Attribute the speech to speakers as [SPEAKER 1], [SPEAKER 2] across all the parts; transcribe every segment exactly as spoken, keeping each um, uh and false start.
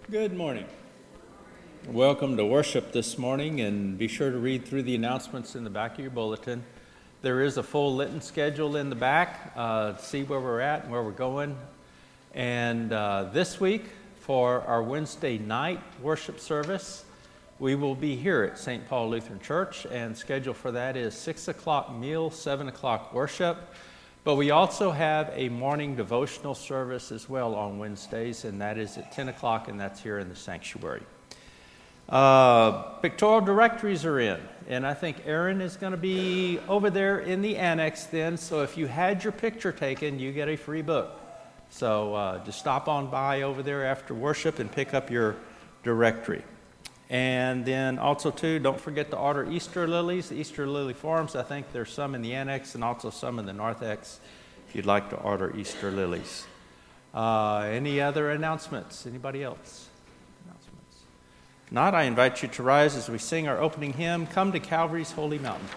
[SPEAKER 1] Good morning. Welcome to worship this morning, and be sure to read through the announcements in the back of your bulletin. There is a full Lenten schedule in the back, uh, to see where we're at and where we're going. And uh, this week, for our Wednesday night worship service, we will be here at Saint Paul Lutheran Church, and schedule for that is six o'clock meal, seven o'clock worship. But we also have a morning devotional service as well on Wednesdays, and that is at ten o'clock, and that's here in the sanctuary. Uh, pictorial directories are in, and I think Aaron is going to be over there in the annex then, so if you had your picture taken, you get a free book. So uh, just stop on by over there after worship and pick up your directory. And then also, too, don't forget to order Easter lilies, the Easter lily forms. I think there's some in the annex and also some in the narthex if you'd like to order Easter lilies. Uh, any other announcements? Anybody else? Announcements? If not, I invite you to rise as we sing our opening hymn, Come to Calvary's Holy Mountain.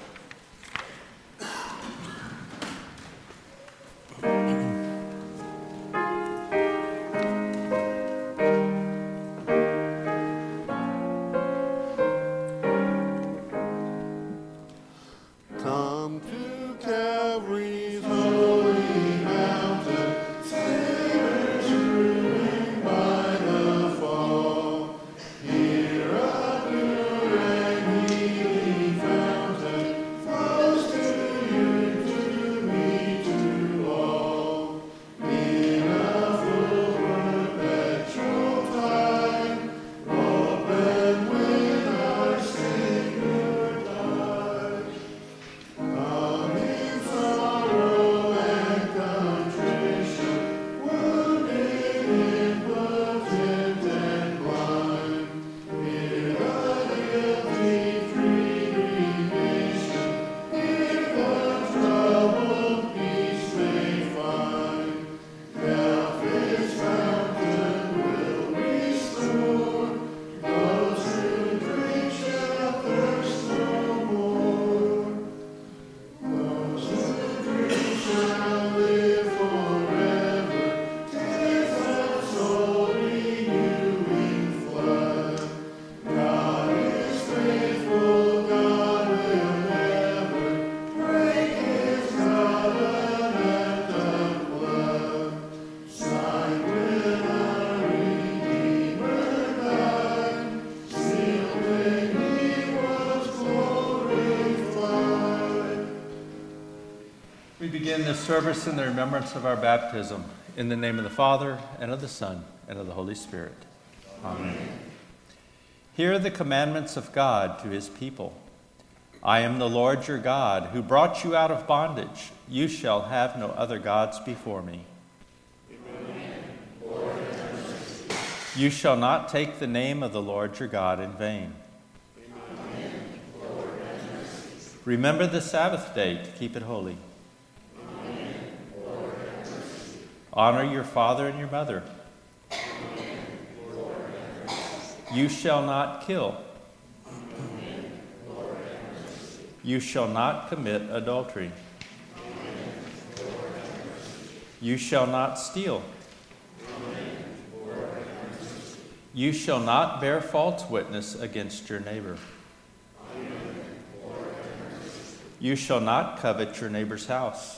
[SPEAKER 1] Begin this service in the remembrance of our baptism, in the name of the Father, and of the Son, and of the Holy Spirit. Amen. Hear the commandments of God to his people. I am the Lord your God, who brought you out of bondage. You shall have no other gods before me. Amen. Lord, have mercy. You shall not take the name of the Lord your God in vain. Amen. Lord, have mercy. Remember the Sabbath day to keep it holy. Honor your father and your mother. Amen. Lord, you shall not kill. Amen. Lord, you shall not commit adultery. Amen. Lord, you shall not steal. Amen. Lord, you shall not bear false witness against your neighbor. Amen. Lord, you shall not covet your neighbor's house.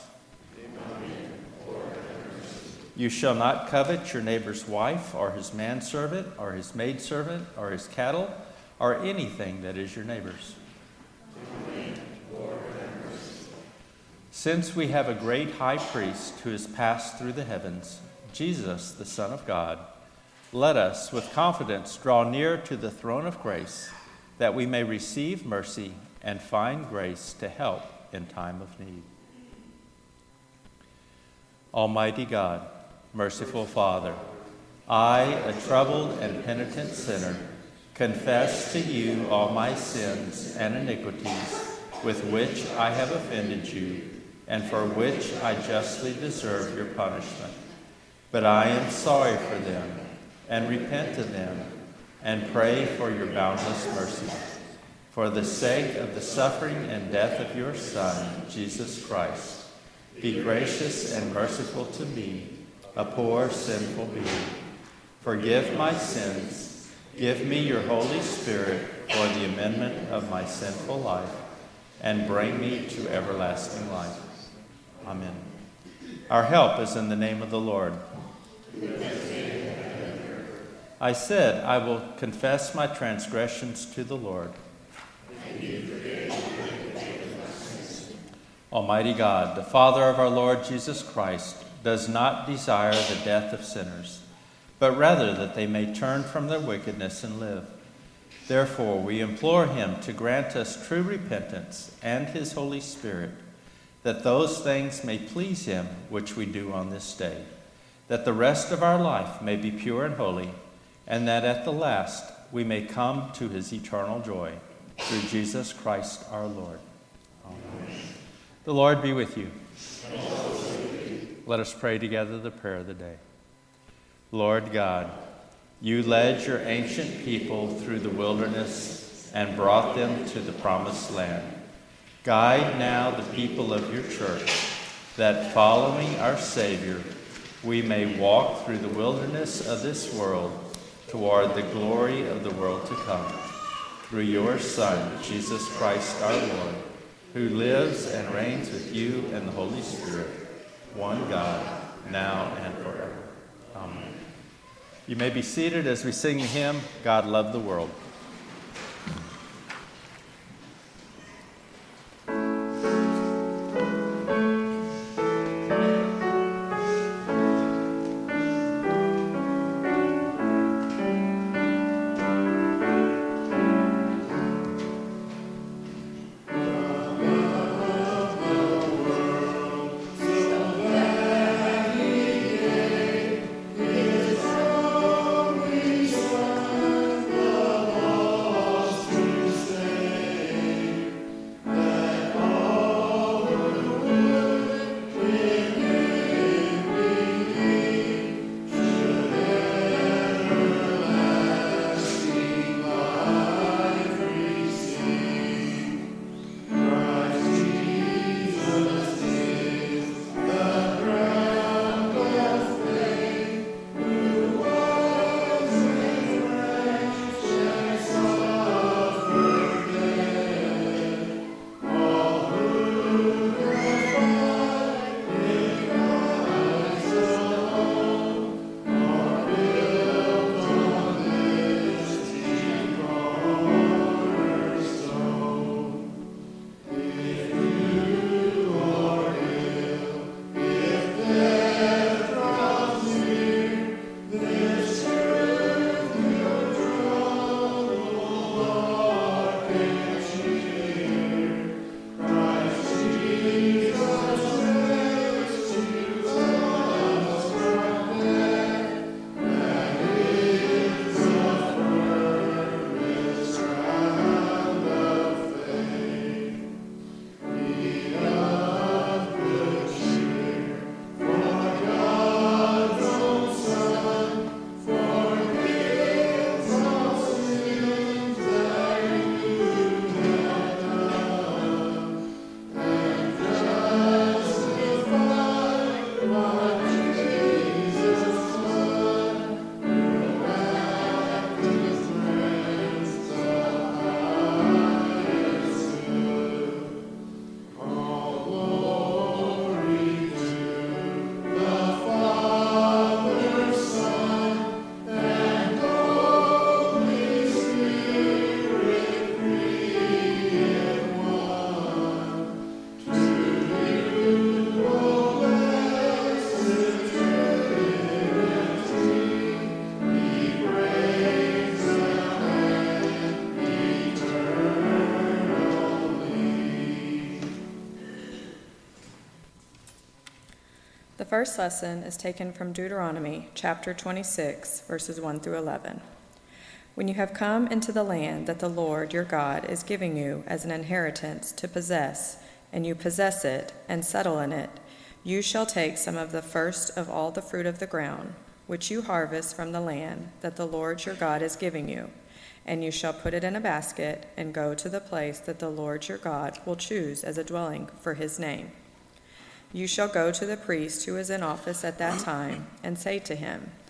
[SPEAKER 1] You shall not covet your neighbor's wife, or his manservant, or his maidservant, or his cattle, or anything that is your neighbor's. Amen. Lord, have mercy. Since we have a great high priest who has passed through the heavens, Jesus, the Son of God, let us with confidence draw near to the throne of grace, that we may receive mercy and find grace to help in time of need. Almighty God, merciful Father, I, a troubled and penitent sinner, confess to you all my sins and iniquities with which I have offended you, and for which I justly deserve your punishment. But I am sorry for them, and repent of them, and pray for your boundless mercy. For the sake of the suffering and death of your Son, Jesus Christ, be gracious and merciful to me, a poor, sinful being. Forgive my sins. Give me your Holy Spirit for the amendment of my sinful life, and bring me to everlasting life. Amen. Our help is in the name of the Lord. I said, I will confess my transgressions to the Lord. Almighty God, the Father of our Lord Jesus Christ, does not desire the death of sinners, but rather that they may turn from their wickedness and live. Therefore, we implore him to grant us true repentance and his Holy Spirit, that those things may please him which we do on this day, that the rest of our life may be pure and holy, and that at the last we may come to his eternal joy, through Jesus Christ our Lord. Amen. The Lord be with you. Let us pray together the prayer of the day. Lord God, you led your ancient people through the wilderness and brought them to the promised land. Guide now the people of your church, that following our Savior, we may walk through the wilderness of this world toward the glory of the world to come. Through your Son, Jesus Christ our Lord, who lives and reigns with you and the Holy Spirit, one God, now and forever. Amen. You may be seated as we sing the hymn, God Loved the World.
[SPEAKER 2] The first lesson is taken from Deuteronomy chapter twenty-six, verses one through eleven. When you have come into the land that the Lord your God is giving you as an inheritance to possess, and you possess it and settle in it, you shall take some of the first of all the fruit of the ground, which you harvest from the land that the Lord your God is giving you, and you shall put it in a basket and go to the place that the Lord your God will choose as a dwelling for his name. You shall go to the priest who is in office at that time and say to him,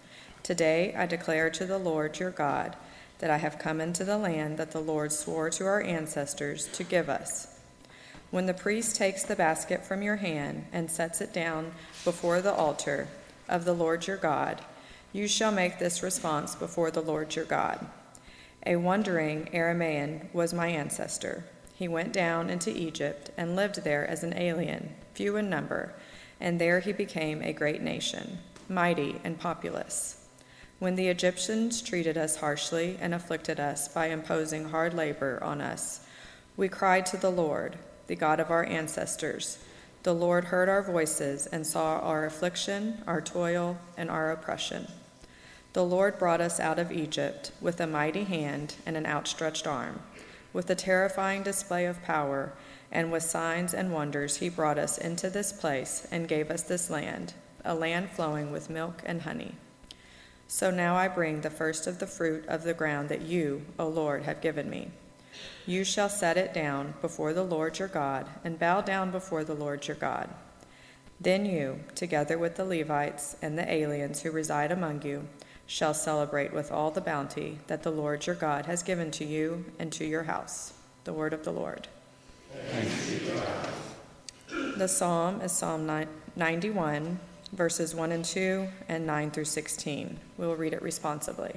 [SPEAKER 2] Today I declare to the Lord your God that I have come into the land that the Lord swore to our ancestors to give us. When the priest takes the basket from your hand and sets it down before the altar of the Lord your God, you shall make this response before the Lord your God. A wandering Aramaean was my ancestor. He went down into Egypt and lived there as an alien, few in number, and there he became a great nation, mighty and populous. When the Egyptians treated us harshly and afflicted us by imposing hard labor on us, we cried to the Lord, the God of our ancestors. The Lord heard our voices and saw our affliction, our toil, and our oppression. The Lord brought us out of Egypt with a mighty hand and an outstretched arm. With a terrifying display of power and with signs and wonders, he brought us into this place and gave us this land, a land flowing with milk and honey. So now I bring the first of the fruit of the ground that you, O Lord, have given me. You shall set it down before the Lord your God and bow down before the Lord your God. Then you, together with the Levites and the aliens who reside among you, shall celebrate with all the bounty that the Lord your God has given to you and to your house. The word of the Lord.
[SPEAKER 1] Thanks be to God.
[SPEAKER 2] The psalm is Psalm ninety-one, verses one and two and nine through sixteen. We will read it responsibly.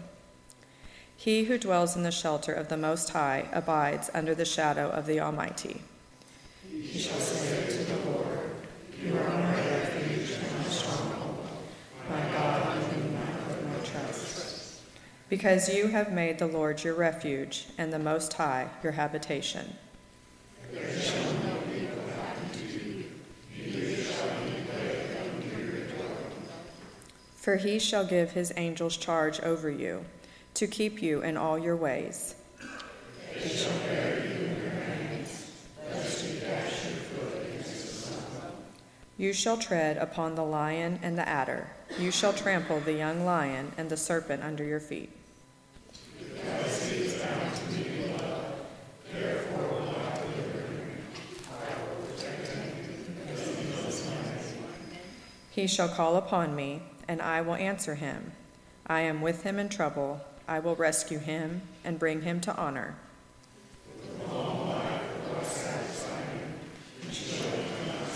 [SPEAKER 2] He who dwells in the shelter of the Most High abides under the shadow of the Almighty. He shall say to the Lord, you are my refuge and my stronghold, my God in whom I put my trust. Because you have made the Lord your refuge and the Most High your habitation. There shall no evil happen to you, neither shall any plague come near your dwelling. For he shall give his angels charge over you, to keep you in all your ways. They shall bear you in their hands, lest you dash your foot against the stone. You shall tread upon the lion and the adder. You shall trample the young lion and the serpent under your feet. Because he is bound to me in love, therefore will I deliver him. I will protect him, because he is my name. He shall call upon me, and I will answer him. I am with him in trouble. I will rescue him and bring him to honor. With long life will I satisfy him and show him my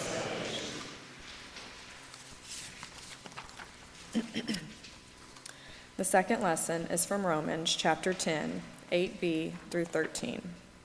[SPEAKER 2] salvation. The second lesson is from Romans chapter ten, eight b through thirteen.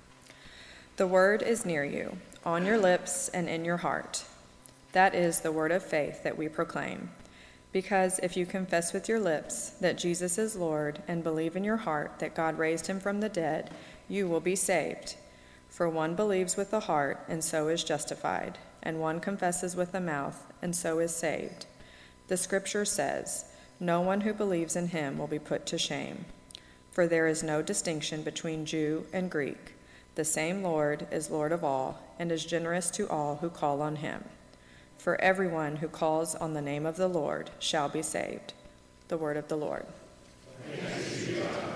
[SPEAKER 2] The word is near you, on your lips and in your heart. That is the word of faith that we proclaim. Because if you confess with your lips that Jesus is Lord and believe in your heart that God raised him from the dead, you will be saved. For one believes with the heart and so is justified, and one confesses with the mouth and so is saved. The scripture says, no one who believes in him will be put to shame. For there is no distinction between Jew and Greek. The same Lord is Lord of all and is generous to all who call on him. For everyone who calls on the name of the Lord shall be saved. The word of the Lord. Thanks be to God.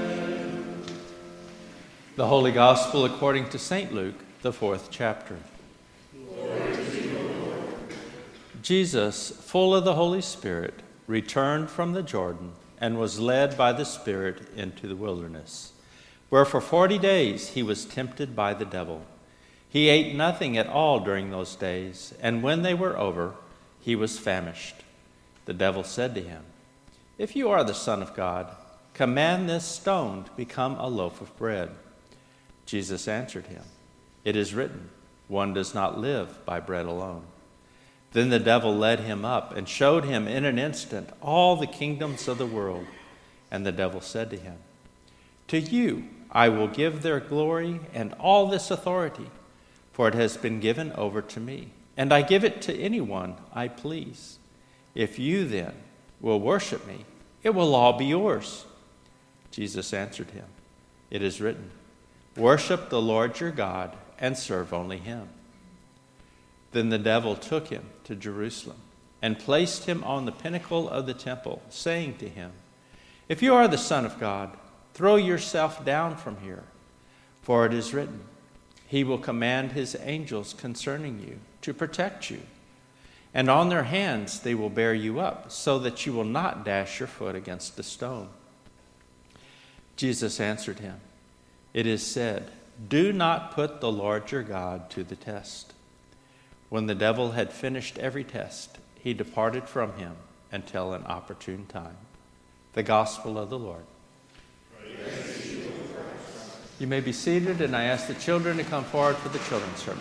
[SPEAKER 1] The Holy Gospel according to Saint Luke, the fourth chapter. Jesus, full of the Holy Spirit, returned from the Jordan and was led by the Spirit into the wilderness, where for forty days he was tempted by the devil. He ate nothing at all during those days, and when they were over, he was famished. The devil said to him, "If you are the Son of God, command this stone to become a loaf of bread." Jesus answered him, "It is written, one does not live by bread alone." Then the devil led him up and showed him in an instant all the kingdoms of the world. And the devil said to him, "To you I will give their glory and all this authority, for it has been given over to me, and I give it to anyone I please. If you then will worship me, it will all be yours." Jesus answered him, "It is written, worship the Lord your God and serve only him." Then the devil took him to Jerusalem and placed him on the pinnacle of the temple, saying to him, "If you are the Son of God, throw yourself down from here, for it is written, he will command his angels concerning you to protect you, and on their hands they will bear you up, so that you will not dash your foot against a stone." Jesus answered him, "It is said, do not put the Lord your God to the test." When the devil had finished every test, he departed from him until an opportune time. The gospel of the Lord. Praise you, you may be seated, and I ask the children to come forward for the children's sermon.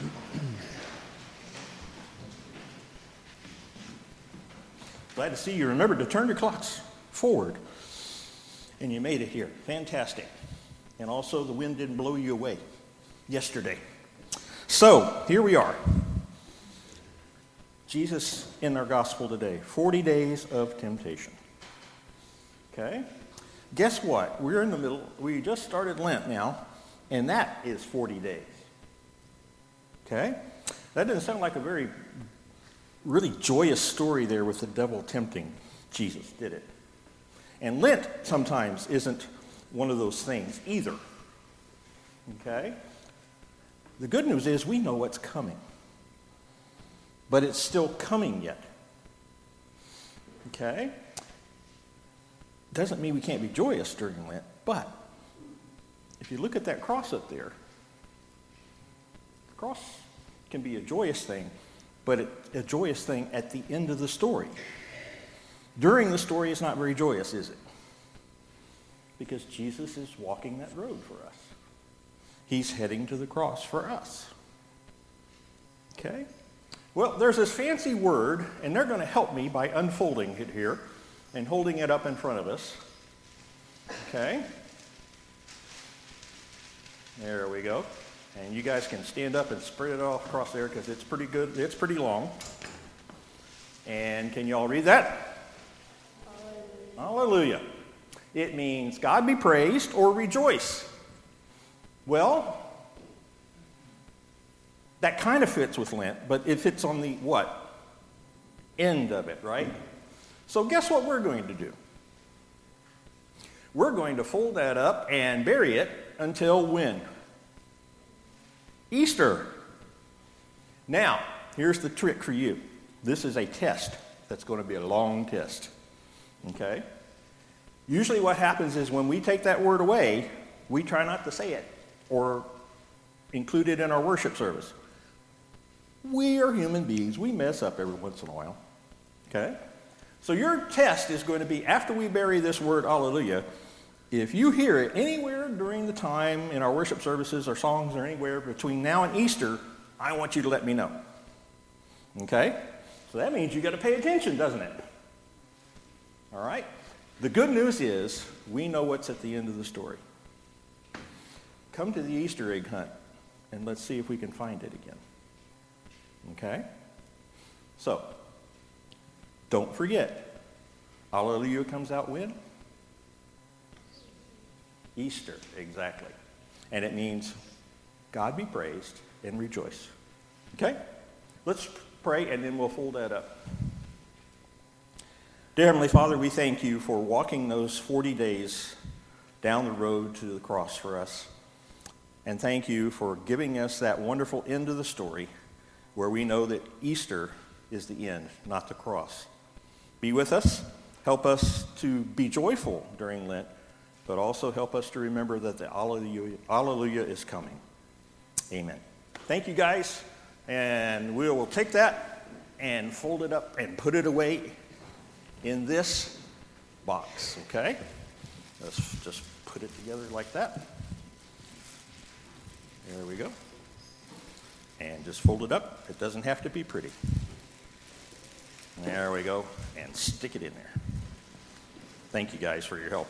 [SPEAKER 3] Glad to see you remembered to turn your clocks forward, and you made it here. Fantastic. And also the wind didn't blow you away yesterday. So, here we are. Jesus in our gospel today, forty days of temptation. Okay? Guess what? We're in the middle, we just started Lent now, and that is forty days. Okay? That doesn't sound like a very, really joyous story there with the devil tempting Jesus, did it? And Lent sometimes isn't one of those things either. Okay? The good news is we know what's coming. But it's still coming yet. Okay? Doesn't mean we can't be joyous during Lent, but if you look at that cross up there, the cross can be a joyous thing, but it, a joyous thing at the end of the story. During the story, it's not very joyous, is it? Because Jesus is walking that road for us. He's heading to the cross for us. Okay? Well, there's this fancy word, and they're going to help me by unfolding it here and holding it up in front of us. Okay? There we go. And you guys can stand up and spread it all across there because it's pretty good. It's pretty long. And can you all read that? Hallelujah. Hallelujah. It means God be praised or rejoice. Well, that kind of fits with Lent, but it fits on the what? End of it, right? So guess what we're going to do? We're going to fold that up and bury it until when? Easter. Now, here's the trick for you. This is a test. That's going to be a long test. Okay? Usually what happens is when we take that word away, we try not to say it or include it in our worship service. We are human beings. We mess up every once in a while. Okay? So your test is going to be, after we bury this word, hallelujah, if you hear it anywhere during the time in our worship services or songs or anywhere between now and Easter, I want you to let me know. Okay? So that means you got to pay attention, doesn't it? All right? The good news is we know what's at the end of the story. Come to the Easter egg hunt and let's see if we can find it again. Okay? So, don't forget, hallelujah comes out when? Easter, exactly. And it means God be praised and rejoice. Okay? Let's pray and then we'll fold that up. Dear Heavenly Father, we thank you for walking those forty days down the road to the cross for us. And thank you for giving us that wonderful end of the story where we know that Easter is the end, not the cross. Be with us. Help us to be joyful during Lent, but also help us to remember that the Alleluia, Alleluia is coming. Amen. Thank you, guys. And we will take that and fold it up and put it away in this box, okay? Let's just put it together like that. There we go. And just fold it up. It doesn't have to be pretty. There we go. And stick it in there. Thank you guys for your help.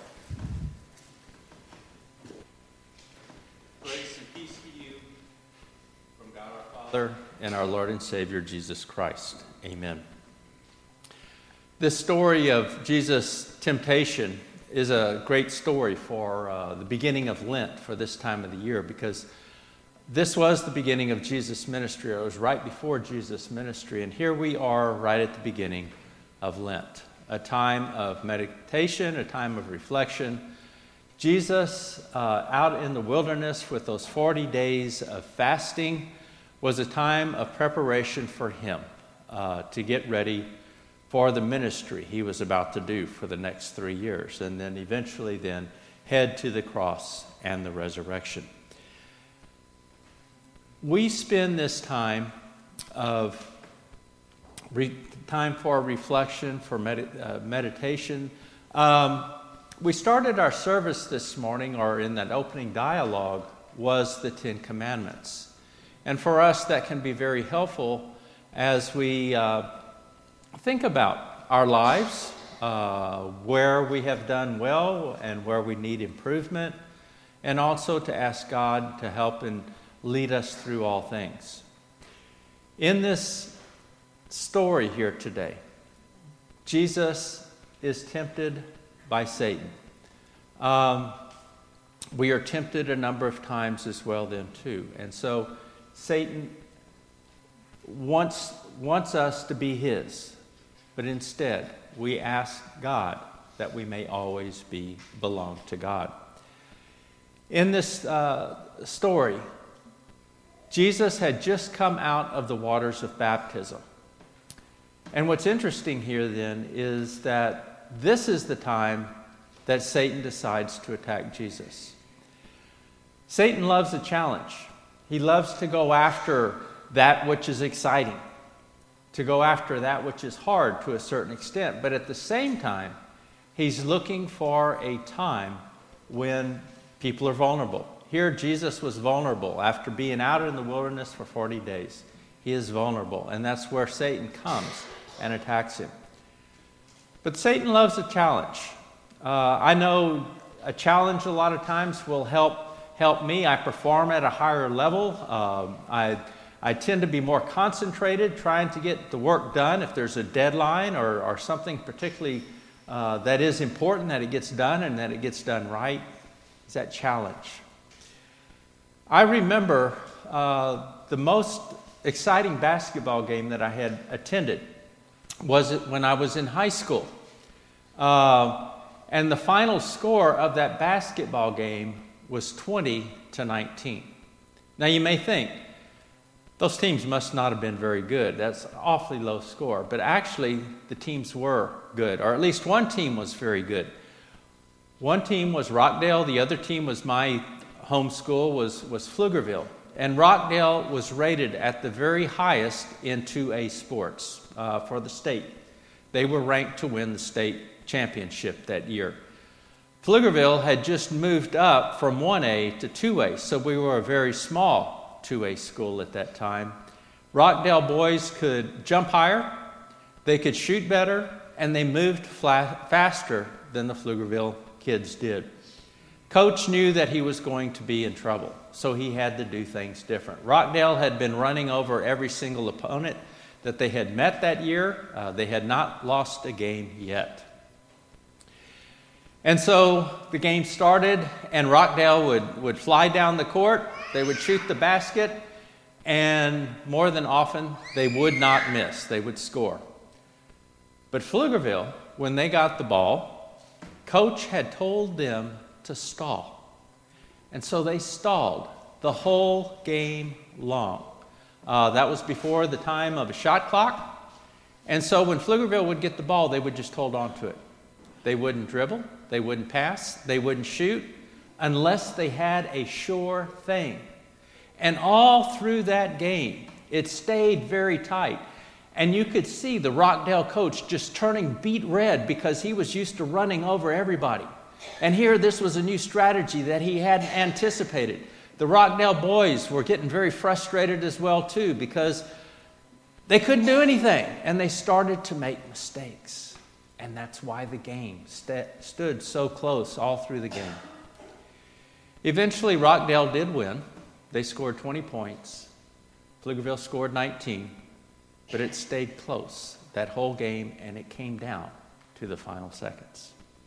[SPEAKER 1] Grace and peace to you from God our Father and our Lord and Savior Jesus Christ. Amen. This story of Jesus' temptation is a great story for uh, the beginning of Lent for this time of the year, because this was the beginning of Jesus' ministry. It was right before Jesus' ministry, and here we are right at the beginning of Lent, a time of meditation, a time of reflection. Jesus, uh, out in the wilderness with those forty days of fasting, was a time of preparation for him uh, to get ready for the ministry he was about to do for the next three years, and then eventually then head to the cross and the resurrection. We spend this time of re- time for reflection, for med- uh, meditation. Um, we started our service this morning, or in that opening dialogue, was the Ten Commandments. And for us, that can be very helpful as we uh, think about our lives, uh, where we have done well and where we need improvement, and also to ask God to help and lead us through all things. In this story here today, Jesus is tempted by Satan. Um, we are tempted a number of times as well then too. And so Satan wants, wants us to be his, but instead we ask God that we may always be belong to God. In this uh, story, Jesus had just come out of the waters of baptism. And what's interesting here then is that this is the time that Satan decides to attack Jesus. Satan loves a challenge. He loves to go after that which is exciting, to go after that which is hard to a certain extent. But at the same time, he's looking for a time when people are vulnerable. Here, Jesus was vulnerable. After being out in the wilderness for forty days, he is vulnerable. And that's where Satan comes and attacks him. But Satan loves a challenge. Uh, I know a challenge a lot of times will help help me. I perform at a higher level. Um, I, I tend to be more concentrated trying to get the work done. If there's a deadline or, or something particularly uh, that is important, that it gets done and that it gets done right, is that challenge. I remember uh, the most exciting basketball game that I had attended was it when I was in high school. Uh, and the final score of that basketball game was twenty to nineteen. Now you may think, those teams must not have been very good. That's an awfully low score. But actually, the teams were good, or at least one team was very good. One team was Rockdale. The other team was my home school, was, was Pflugerville. And Rockdale was rated at the very highest in two A sports uh, for the state. They were ranked to win the state championship that year. Pflugerville had just moved up from one A to two A, so we were a very small two A school at that time. Rockdale boys could jump higher, they could shoot better, and they moved flat, faster than the Pflugerville kids did. Coach knew that he was going to be in trouble, so he had to do things different. Rockdale had been running over every single opponent that they had met that year. Uh, they had not lost a game yet. And so the game started, and Rockdale would, would fly down the court, they would shoot the basket, and more than often, they would not miss. They would score. But Pflugerville, when they got the ball, Coach had told them to stall. And so they stalled the whole game long. Uh, that was before the time of a shot clock. And so when Pflugerville would get the ball, they would just hold on to it. They wouldn't dribble, they wouldn't pass, they wouldn't shoot unless they had a sure thing. And all through that game, it stayed very tight. And you could see the Rockdale coach just turning beet red because he was used to running over everybody. And here this was a new strategy that he hadn't anticipated. The Rockdale boys were getting very frustrated as well too because they couldn't do anything. And they started to make mistakes. And that's why the game st- stood so close all through the game. Eventually Rockdale did win. They scored twenty points. Pflugerville scored nineteen. But it stayed close that whole game, and it came down to the final seconds.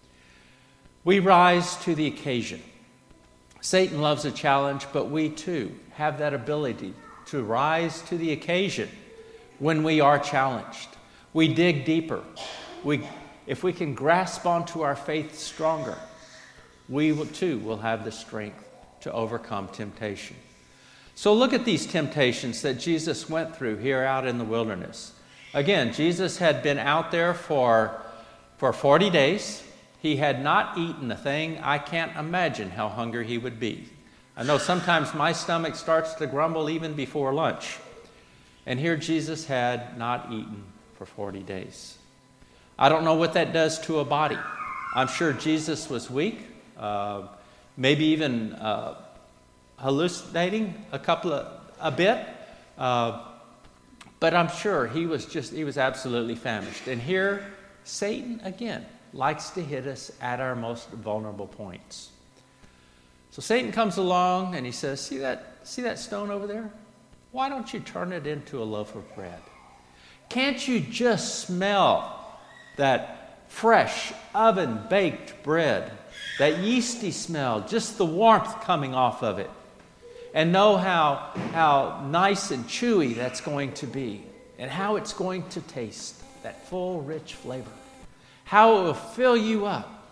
[SPEAKER 1] We rise to the occasion. Satan loves a challenge, but we too have that ability to rise to the occasion when we are challenged. We dig deeper. We, if we can grasp onto our faith stronger, we will, too will have the strength to overcome temptation. So look at these temptations that Jesus went through here out in the wilderness. Again, Jesus had been out there for, for forty days. He had not eaten a thing. I can't imagine how hungry he would be. I know sometimes my stomach starts to grumble even before lunch. And here Jesus had not eaten for forty days. I don't know what that does to a body. I'm sure Jesus was weak, uh, maybe even uh, hallucinating a couple of a bit, uh, but I'm sure he was just he was absolutely famished. And here, Satan again likes to hit us at our most vulnerable points. So Satan comes along and he says, "See that see that stone over there? Why don't you turn it into a loaf of bread? Can't you just smell that fresh oven-baked bread, that yeasty smell, just the warmth coming off of it? And know how, how nice and chewy that's going to be, and how it's going to taste, that full, rich flavor. How it will fill you up."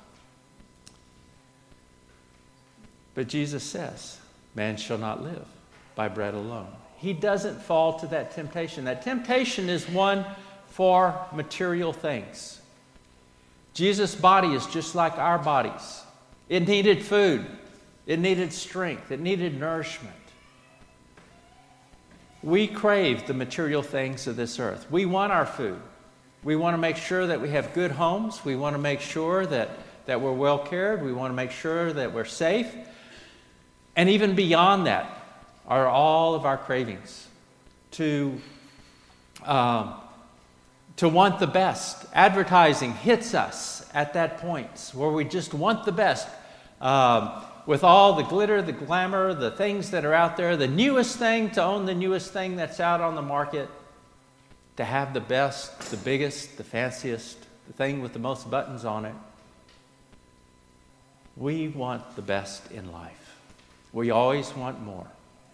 [SPEAKER 1] But Jesus says, man shall not live by bread alone. He doesn't fall to that temptation. That temptation is one for material things. Jesus' body is just like our bodies. It needed food. It needed strength. It needed nourishment. We crave the material things of this earth. We want our food. We want to make sure that we have good homes. We want to make sure that, that we're well cared. We want to make sure that we're safe. And even beyond that are all of our cravings to, um, to want the best. Advertising hits us at that point where we just want the best. Um, with all the glitter, the glamour, the things that are out there, the newest thing, to own the newest thing that's out on the market, to have the best, the biggest, the fanciest, the thing with the most buttons on it. We want the best in life. We always want more.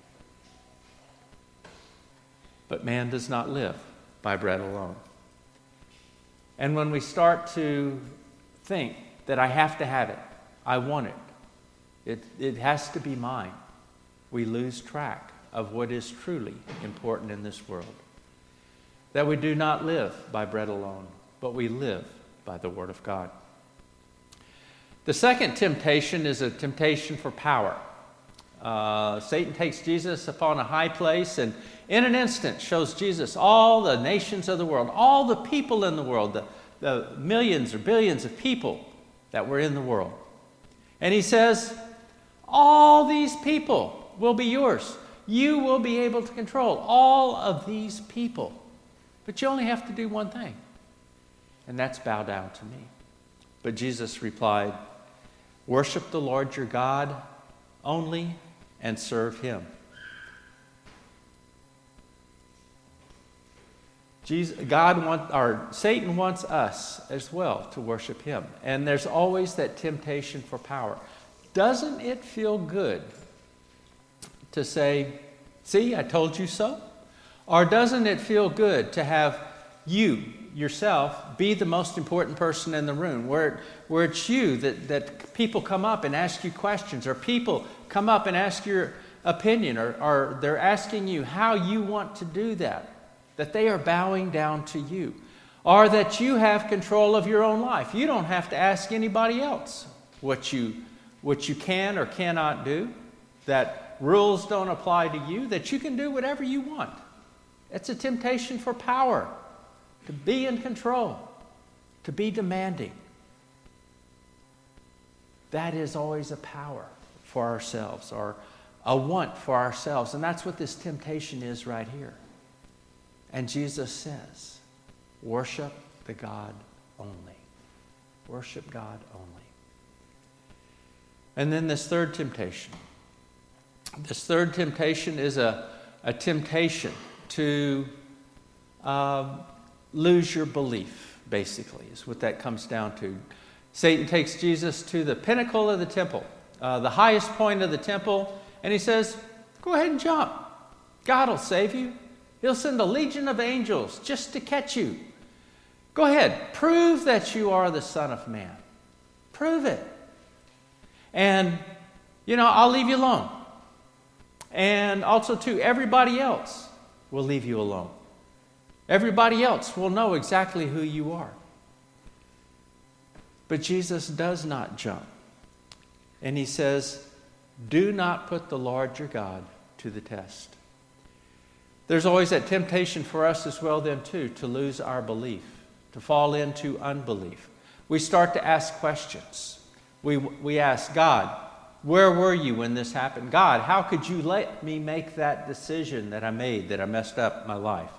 [SPEAKER 1] But man does not live by bread alone. And when we start to think that I have to have it, I want it, It, it has to be mine, we lose track of what is truly important in this world. That we do not live by bread alone, but we live by the Word of God. The second temptation is a temptation for power. Uh, Satan takes Jesus upon a high place and in an instant shows Jesus all the nations of the world, all the people in the world, the, the millions or billions of people that were in the world. And he says, all these people will be yours. You will be able to control all of these people. But you only have to do one thing, and that's bow down to me. But Jesus replied, worship the Lord your God only and serve him. Jesus, God want, or Satan wants us as well to worship him. And there's always that temptation for power. Doesn't it feel good to say, see, I told you so? Or doesn't it feel good to have you, yourself, be the most important person in the room, where, where it's you that, that people come up and ask you questions, or people come up and ask your opinion, or, or they're asking you how you want to do that, that they are bowing down to you. or that you have control of your own life. You don't have to ask anybody else what you, what you can or cannot do, that rules don't apply to you, that you can do whatever you want. It's a temptation for power, to be in control, to be demanding. That is always a power for ourselves, or a want for ourselves. And that's what this temptation is right here. And Jesus says, worship the God only. Worship God only. And then this third temptation. This third temptation is a, a temptation to um, lose your belief, basically, is what that comes down to. Satan takes Jesus to the pinnacle of the temple, uh, the highest point of the temple, and he says, go ahead and jump. God will save you. He'll send a legion of angels just to catch you. Go ahead. Prove that you are the Son of Man. Prove it. And, you know, I'll leave you alone. And also, too, everybody else will leave you alone. Everybody else will know exactly who you are. But Jesus does not jump. And he says, do not put the Lord your God to the test. There's always that temptation for us as well then too, to lose our belief, to fall into unbelief. We start to ask questions. We, we ask, God, where were you when this happened? God, how could you let me make that decision that I made, that I messed up my life?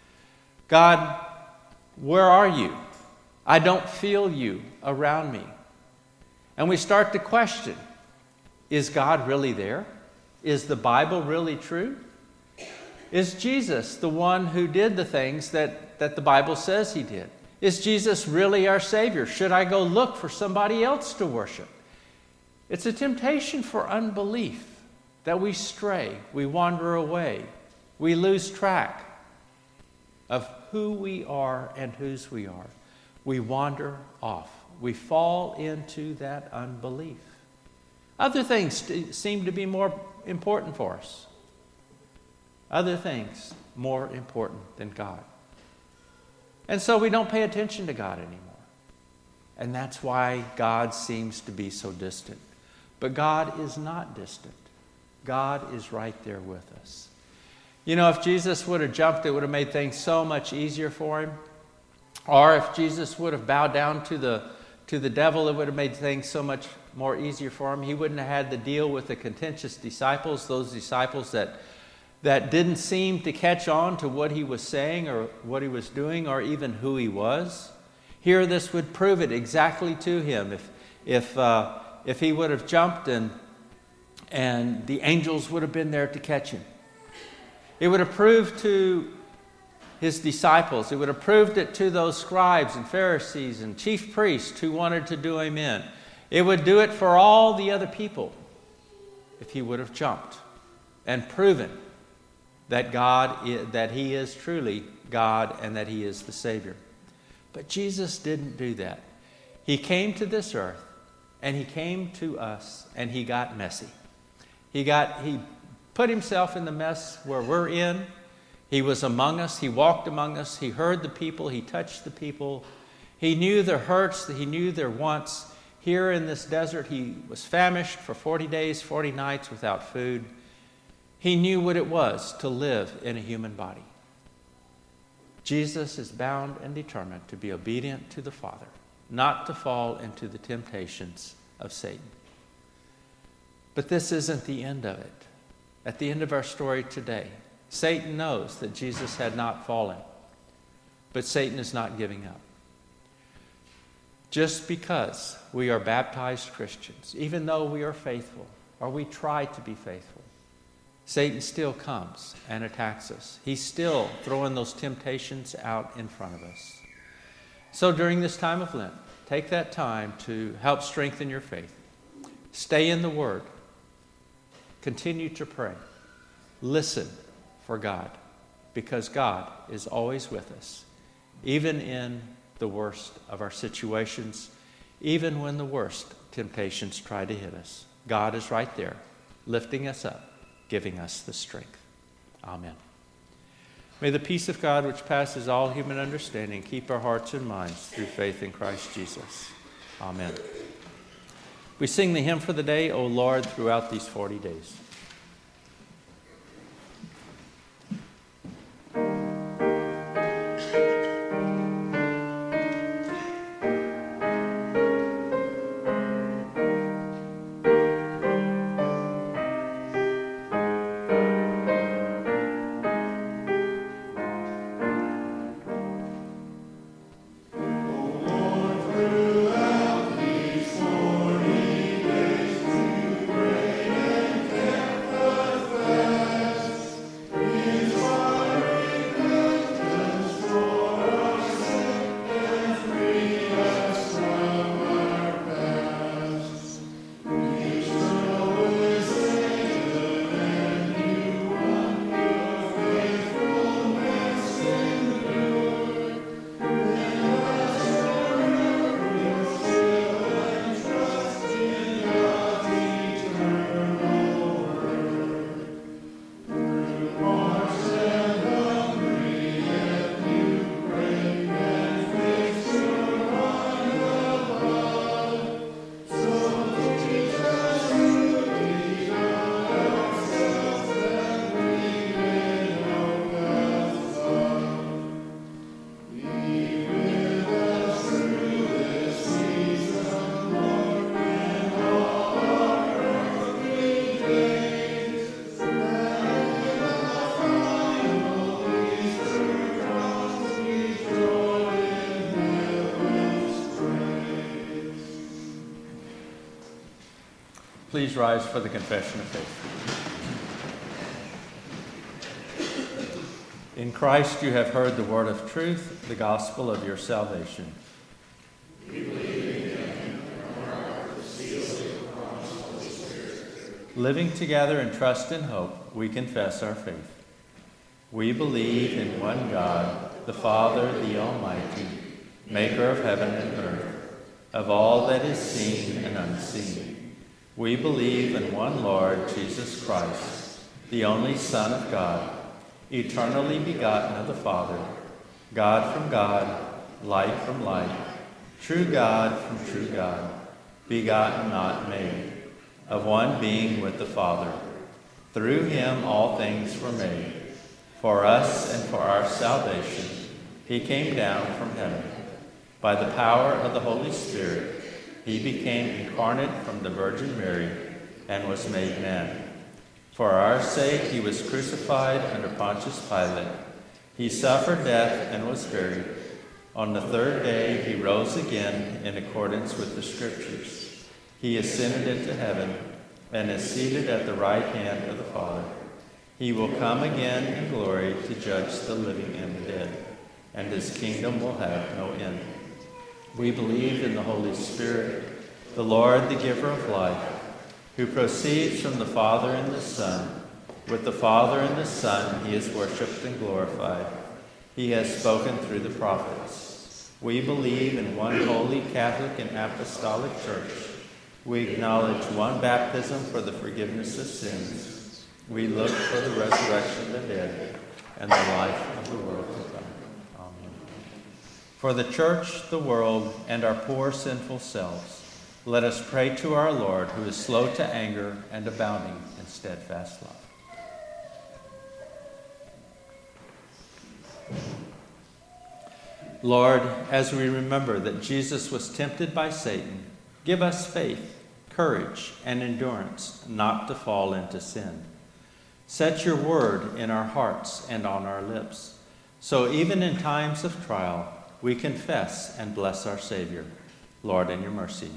[SPEAKER 1] God, where are you? I don't feel you around me. And we start to question, is God really there? Is the Bible really true? Is Jesus the one who did the things that, that the Bible says he did? Is Jesus really our Savior? Should I go look for somebody else to worship? It's a temptation for unbelief that we stray, we wander away, we lose track of who we are and whose we are. We wander off. We fall into that unbelief. Other things seem to be more important for us. Other things more important than God. And so we don't pay attention to God anymore. And that's why God seems to be so distant. But God is not distant. God is right there with us. You know, if Jesus would have jumped, it would have made things so much easier for him. Or if Jesus would have bowed down to the, to the devil, it would have made things so much more easier for him. He wouldn't have had to deal with the contentious disciples, those disciples that that didn't seem to catch on to what he was saying or what he was doing or even who he was. Here, this would prove it exactly to him. If if uh, if he would have jumped and and the angels would have been there to catch him, it would have proved to his disciples. It would have proved it to those scribes and Pharisees and chief priests who wanted to do him in. It would do it for all the other people if he would have jumped and proven that God, is, that he is truly God and that he is the Savior. But Jesus didn't do that. He came to this earth and he came to us and he got messy. He got, he put himself in the mess where we're in. He was among us. He walked among us. He heard the people. He touched the people. He knew their hurts. He knew their wants. Here in this desert, he was famished for forty days, forty nights without food. He knew what it was to live in a human body. Jesus is bound and determined to be obedient to the Father, not to fall into the temptations of Satan. But this isn't the end of it. At the end of our story today, Satan knows that Jesus had not fallen, but Satan is not giving up. Just because we are baptized Christians, even though we are faithful, or we try to be faithful, Satan still comes and attacks us. He's still throwing those temptations out in front of us. So during this time of Lent, take that time to help strengthen your faith. Stay in the Word. Continue to pray. Listen for God, because God is always with us, even in the worst of our situations, even when the worst temptations try to hit us. God is right there, lifting us up, giving us the strength. Amen. May the peace of God, which passes all human understanding, keep our hearts and minds through faith in Christ Jesus. Amen. We sing the hymn for the day, O Lord, throughout these forty days. Please rise for the confession of faith. In Christ you have heard the word of truth, the gospel of your salvation. We believe in him and are the seal of the promise of the Holy Spirit. Living together in trust and hope, we confess our faith. We believe in one God, the Father, the Almighty, maker of heaven and earth, of all that is seen and unseen. We believe in one Lord, Jesus Christ, the only Son of God, eternally begotten of the Father, God from God, light from light, true God from true God, begotten, not made, of one being with the Father. Through him all things were made. For us and for our salvation, he came down from heaven. By the power of the Holy Spirit, he became incarnate from the Virgin Mary and was made man. For our sake he was crucified under Pontius Pilate. He suffered death and was buried. On the third day he rose again in accordance with the Scriptures. He ascended into heaven and is seated at the right hand of the Father. He will come again in glory to judge the living and the dead, and his kingdom will have no end. We believe in the Holy Spirit, the Lord, the giver of life, who proceeds from the Father and the Son. With the Father and the Son he is worshipped and glorified. He has spoken through the prophets. We believe in one holy Catholic and Apostolic Church. We acknowledge one baptism for the forgiveness of sins. We look for the resurrection of the dead and the life of the world to come. For the church, the world, and our poor sinful selves, let us pray to our Lord, who is slow to anger and abounding in steadfast love. Lord, as we remember that Jesus was tempted by Satan, give us faith, courage, and endurance not to fall into sin. Set your word in our hearts and on our lips, so even in times of trial, we confess and bless our Savior. Lord, in your mercy.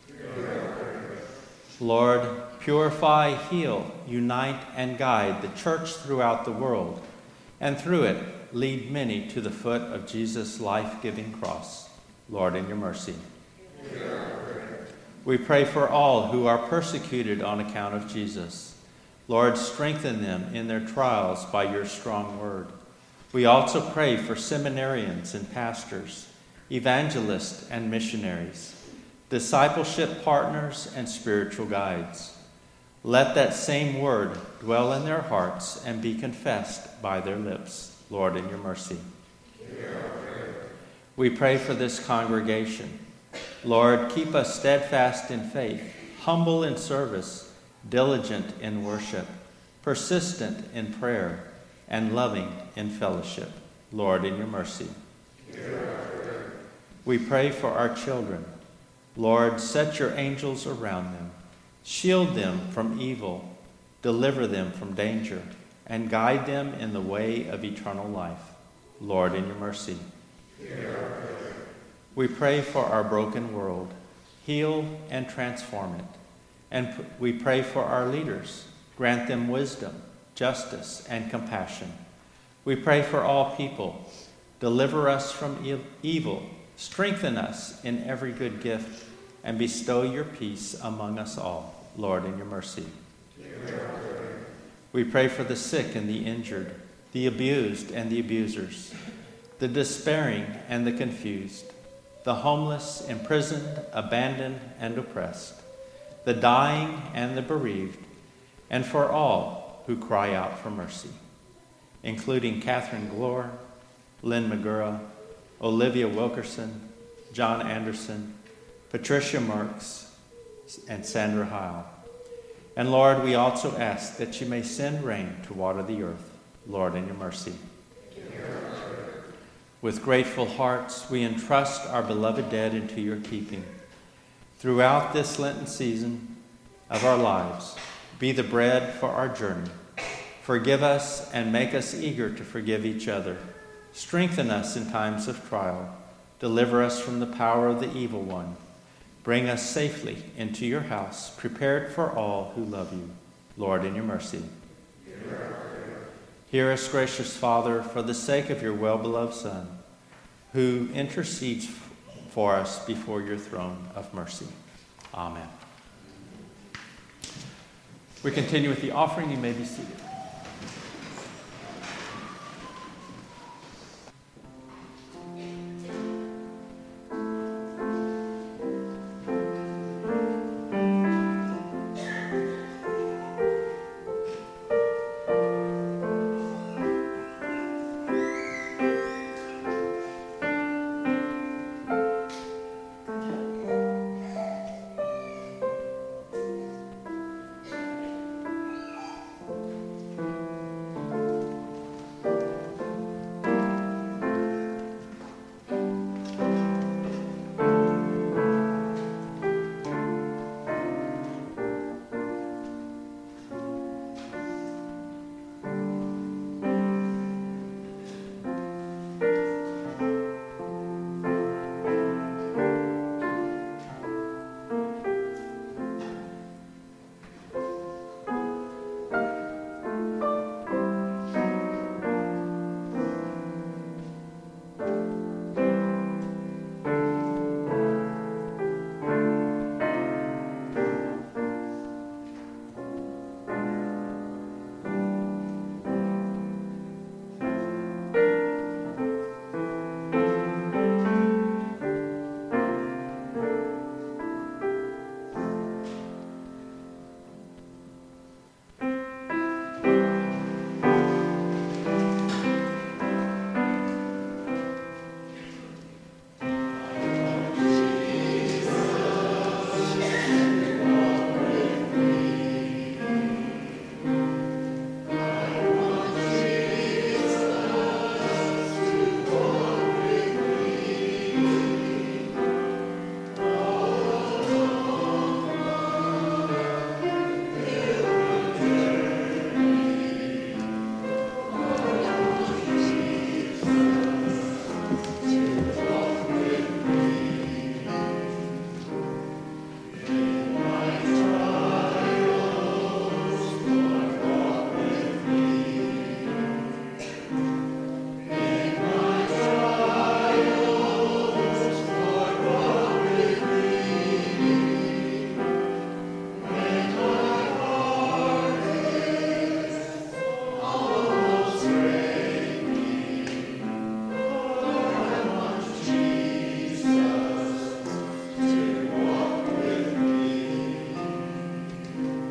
[SPEAKER 1] Lord, purify, heal, unite, and guide the church throughout the world, and through it, lead many to the foot of Jesus' life-giving cross. Lord, in your mercy. We pray for all who are persecuted on account of Jesus. Lord, strengthen them in their trials by your strong word. We also pray for seminarians and pastors, evangelists and missionaries, discipleship partners and spiritual guides. Let that same word dwell in their hearts and be confessed by their lips. Lord, in your mercy. We pray for this congregation. Lord, keep us steadfast in faith, humble in service, diligent in worship, persistent in prayer, and loving in fellowship. Lord, in your mercy. We pray for our children. Lord, set your angels around them. Shield them from evil. Deliver them from danger. And guide them in the way of eternal life. Lord, in your mercy. We pray for our broken world. Heal and transform it. And we pray for our leaders. Grant them wisdom, justice, and compassion. We pray for all people. Deliver us from e- evil. Strengthen us in every good gift. And bestow your peace among us all. Lord, in your mercy. We pray for the sick and the injured, the abused and the abusers, the despairing and the confused, the homeless, imprisoned, abandoned, and oppressed, the dying and the bereaved, and for all who cry out for mercy, including Catherine Glore, Lynn Magura, Olivia Wilkerson, John Anderson, Patricia Merks, and Sandra Heil. And Lord, we also ask that you may send rain to water the earth. Lord, in your mercy. With grateful hearts, we entrust our beloved dead into your keeping. Throughout this Lenten season of our lives, be the bread for our journey. Forgive us and make us eager to forgive each other. Strengthen us in times of trial. Deliver us from the power of the evil one. Bring us safely into your house, prepared for all who love you. Lord, in your mercy. Hear us, gracious Father, for the sake of your well-beloved Son, who intercedes for us before your throne of mercy. Amen. We continue with the offering. You may be seated.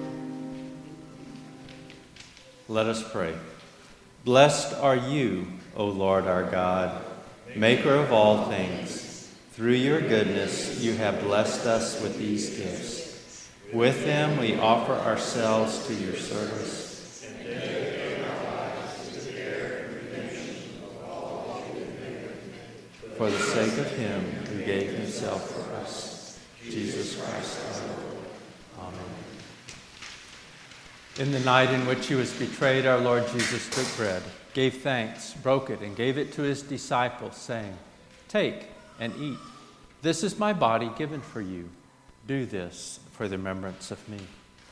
[SPEAKER 1] Let us pray. Blessed are you, O Lord our God, maker of all things, through your goodness you have blessed us with these gifts. With them we offer ourselves to your service. And dedicate our lives to the care and redemption of all humanity. For the sake of him who gave himself for us, Jesus Christ our Lord. Amen. In the night in which he was betrayed, our Lord Jesus took bread, gave thanks, broke it, and gave it to his disciples, saying, "Take and eat. This is my body given for you. Do this for the remembrance of me."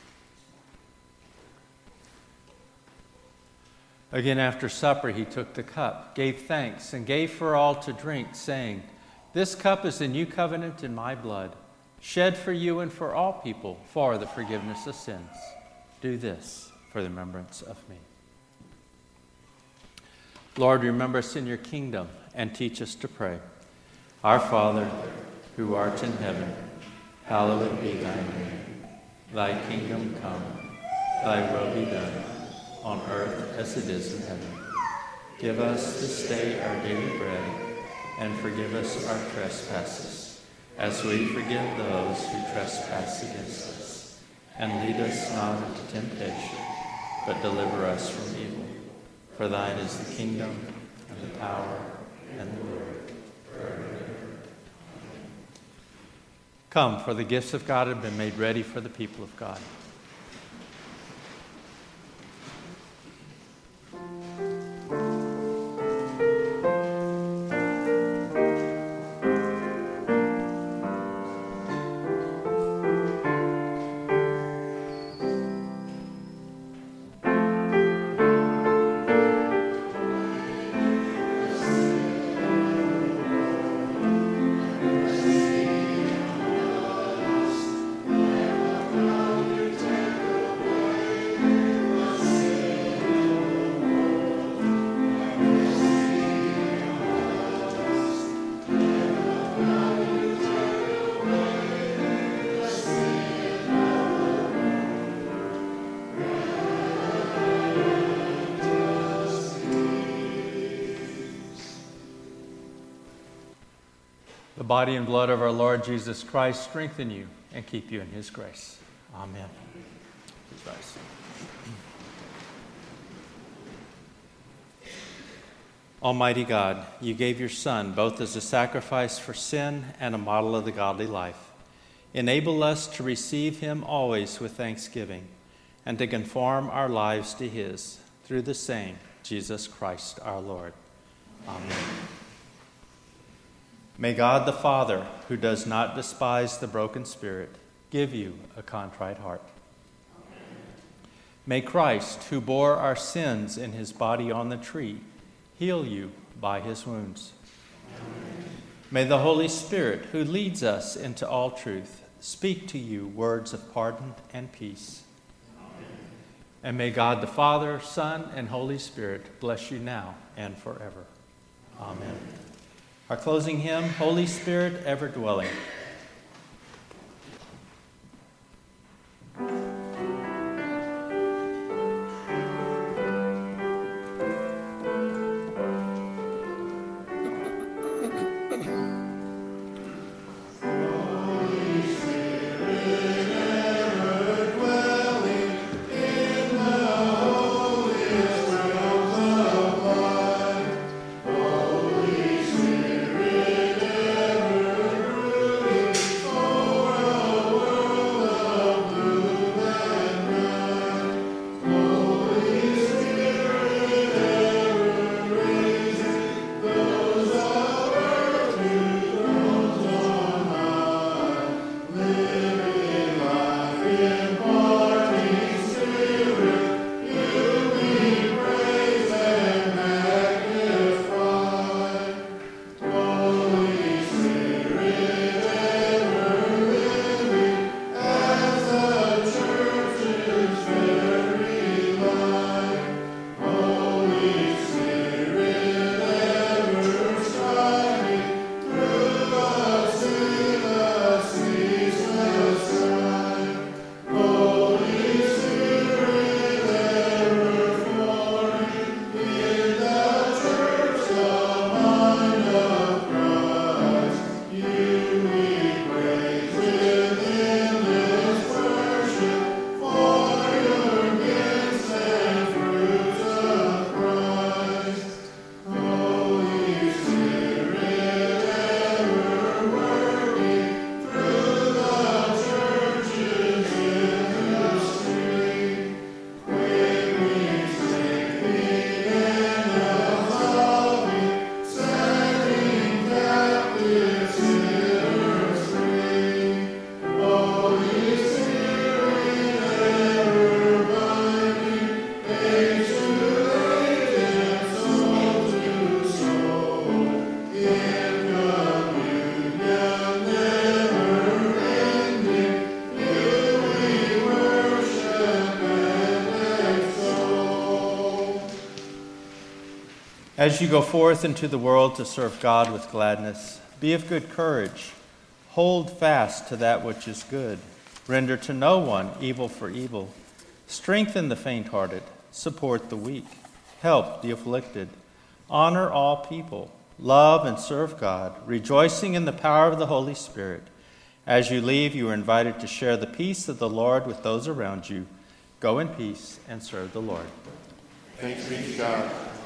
[SPEAKER 1] Again, after supper, he took the cup, gave thanks, and gave for all to drink, saying, "This cup is the new covenant in my blood, shed for you and for all people for the forgiveness of sins. Do this for the remembrance of me." Lord, remember us in your kingdom and teach us to pray. Our Father, who art in heaven, hallowed be thy name. Thy kingdom come, thy will be done, on earth as it is in heaven. Give us this day our daily bread, and forgive us our trespasses, as we forgive those who trespass against us. And lead us not into temptation, but deliver us from evil. For thine is the kingdom, and the power, and the glory, forever and ever. Come, for the gifts of God have been made ready for the people of God. The body and blood of our Lord Jesus Christ strengthen you and keep you in his grace. Amen. Please rise. Almighty God, you gave your Son both as a sacrifice for sin and a model of the godly life. Enable us to receive him always with thanksgiving and to conform our lives to his through the same Jesus Christ our Lord. Amen. May God the Father, who does not despise the broken spirit, give you a contrite heart. Amen. May Christ, who bore our sins in his body on the tree, heal you by his wounds. Amen. May the Holy Spirit, who leads us into all truth, speak to you words of pardon and peace. Amen. And may God the Father, Son, and Holy Spirit bless you now and forever. Amen. Our closing hymn, Holy Spirit, Ever Dwelling.
[SPEAKER 4] Holy Spirit, ever
[SPEAKER 1] As you go forth into the world to serve God with gladness, be of good courage. Hold fast to that which is good. Render to no one evil for evil. Strengthen the faint-hearted. Support the weak. Help the afflicted. Honor all people. Love and serve God, rejoicing in the power of the Holy Spirit. As you leave, you are invited to share the peace of the Lord with those around you. Go in peace and serve the Lord.
[SPEAKER 4] Thanks be to God.